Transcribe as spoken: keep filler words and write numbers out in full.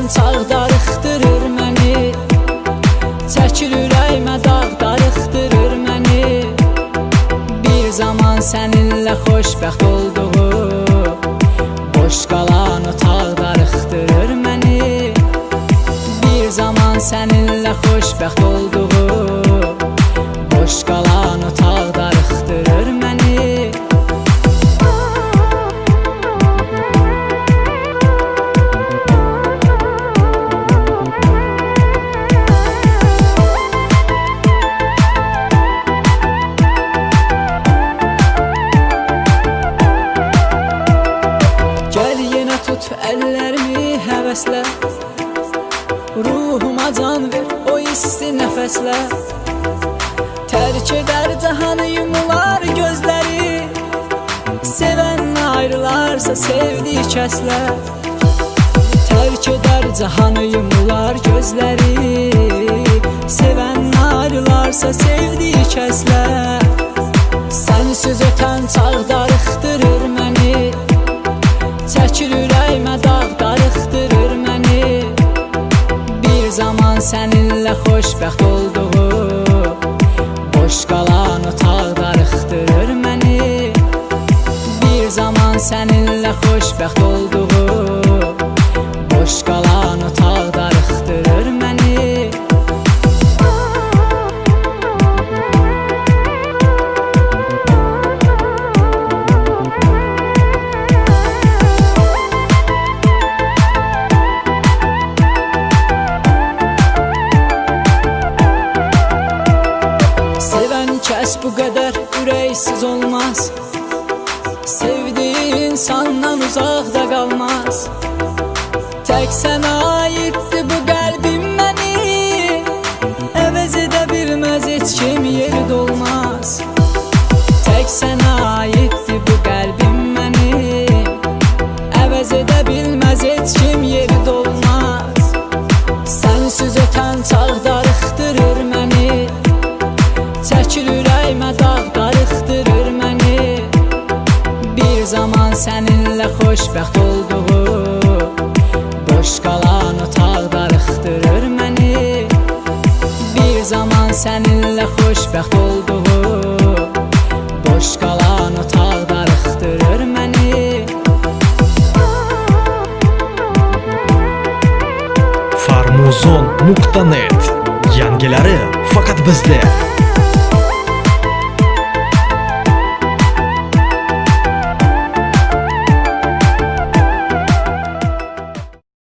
çağ darıxdırır məni. Çəkil ürəyimə dağ darıxdırır məni. Bir zaman səninlə xoşbəxt olduğu boş qalan o tağ darıxdırır məni. Bir zaman səninlə xoşbəxt olduğu boş qalan o tağ darıxdırır məni. Gəl yenə tut əllərimi həvəslə, ruhuma can ver o hissi nəfəslə. Tərk edər cahanı yumular gözləri, sevən ayrılarsa sevdiği kəslər. Tərk edər cahanı yumular gözləri, sevən ayrılarsa sevdiği kəslər. Sənsiz ötən çağ darıxdırır məni. Çəkil ürəyimə dağ darıxdırır məni. Bir zaman səninlə xoşbəxt olduğu boş qalan o tağ darıxdırır məni. Bir zaman səninlə xoşbəxt olduğu boş qalan o tağ darıxdırır məni. Kəs bu qədər ürəksiz olmaz, sevdiği insandan uzaqda qalmaz. Tək sənə aiddir bu qəlbim məni, əvəz edə bilməz heç kim yeri dolmaz. Tək sənə aiddir bu qəlbim məni, əvəz edə bilməz heç kim yeri dolmaz. Sənsiz ötən çağ darıxdırır məni. Çəkil ürəyimə dağ darıxdırır məni. Bir zaman səninlə xoşbəxt olduğu boş qalan o tağ darıxdırır məni. Bir zaman səninlə xoşbəxt olduğu boş qalan o tağ darıxdırır məni. Farmuzon nokta net yangiləri faqat bizdə.